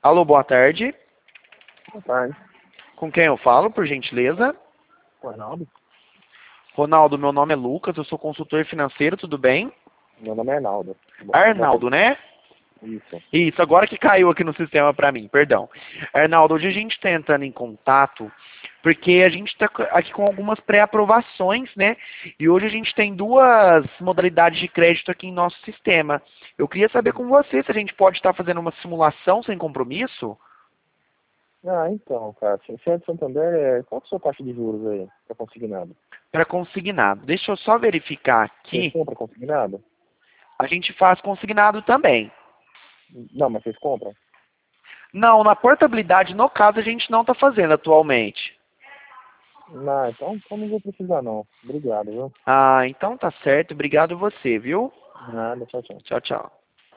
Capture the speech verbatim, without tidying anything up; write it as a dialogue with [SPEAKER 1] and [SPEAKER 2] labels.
[SPEAKER 1] Alô, boa tarde.
[SPEAKER 2] Boa tarde.
[SPEAKER 1] Com quem eu falo, por gentileza?
[SPEAKER 2] O Arnaldo?
[SPEAKER 1] Ronaldo, meu nome é Lucas, eu sou consultor financeiro, tudo bem?
[SPEAKER 2] Meu nome é Arnaldo. Bo-
[SPEAKER 1] Arnaldo, né?
[SPEAKER 2] Isso.
[SPEAKER 1] Isso, agora que caiu aqui no sistema pra mim, perdão. Arnaldo, hoje a gente está entrando em contato porque a gente está aqui com algumas pré-aprovações, né? E hoje a gente tem duas modalidades de crédito aqui em nosso sistema. Eu queria saber com você se a gente pode estar fazendo uma simulação sem compromisso
[SPEAKER 2] Ah, então, cara, se você é de Santander, é, qual que é a sua taxa de juros aí, para consignado?
[SPEAKER 1] para consignado. Deixa eu só verificar
[SPEAKER 2] Vocês
[SPEAKER 1] aqui.
[SPEAKER 2] compram consignado?
[SPEAKER 1] A gente faz consignado também.
[SPEAKER 2] Não, mas vocês compram?
[SPEAKER 1] Não, na portabilidade, no caso, a gente não está fazendo atualmente.
[SPEAKER 2] Não, então, então não vou precisar não. Obrigado, viu?
[SPEAKER 1] Ah, então tá certo. Obrigado você, viu?
[SPEAKER 2] Nada, tchau, tchau.
[SPEAKER 1] Tchau, tchau.